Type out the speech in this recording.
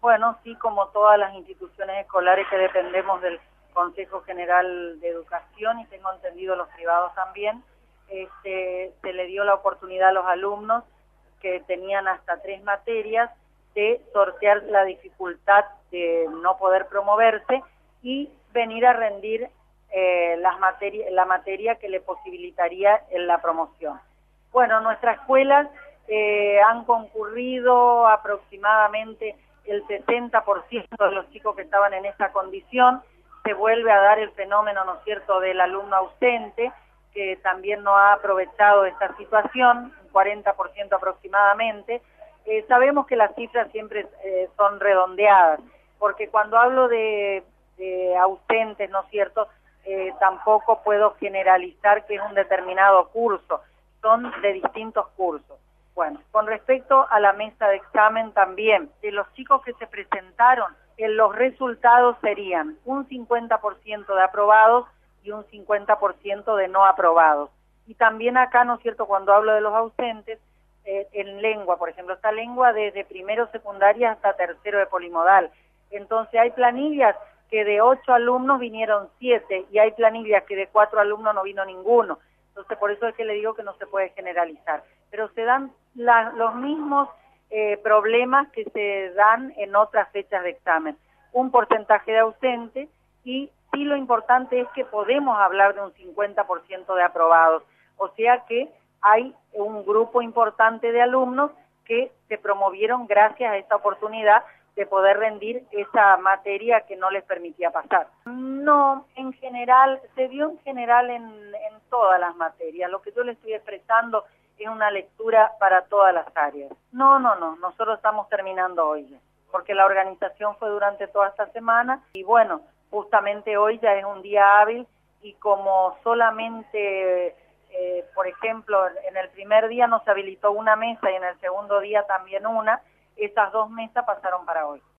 Bueno, sí, como todas las instituciones escolares que dependemos del Consejo General de Educación, y tengo entendido los privados también, se le dio la oportunidad a los alumnos que tenían hasta 3 materias de sortear la dificultad de no poder promoverse y venir a rendir la materia que le posibilitaría la promoción. Bueno, nuestras escuelas han concurrido aproximadamente el 60% de los chicos que estaban en esa condición. Se vuelve a dar el fenómeno, ¿no es cierto?, del alumno ausente, que también no ha aprovechado esta situación, un 40% aproximadamente. Sabemos que las cifras siempre son redondeadas, porque cuando hablo de ausentes, ¿no es cierto?, tampoco puedo generalizar que es un determinado curso, son de distintos cursos. Bueno, con respecto a la mesa de examen también, de los chicos que se presentaron, los resultados serían un 50% de aprobados y un 50% de no aprobados. Y también acá, ¿no es cierto?, cuando hablo de los ausentes, en lengua, por ejemplo, esta lengua desde primero secundaria hasta tercero de polimodal. Entonces hay planillas que de 8 alumnos vinieron 7 y hay planillas que de 4 alumnos no vino ninguno. Entonces por eso es que le digo que no se puede generalizar. Pero se dan los mismos problemas que se dan en otras fechas de examen. Un porcentaje de ausentes y sí lo importante es que podemos hablar de un 50% de aprobados. O sea que hay un grupo importante de alumnos que se promovieron gracias a esta oportunidad de poder rendir esa materia que no les permitía pasar. No, en general, se dio en general en todas las materias. Lo que yo le estoy expresando es una lectura para todas las áreas. No, nosotros estamos terminando hoy, porque la organización fue durante toda esta semana y bueno, justamente hoy ya es un día hábil y como solamente, por ejemplo, en el primer día nos habilitó una mesa y en el segundo día también una, esas 2 mesas pasaron para hoy.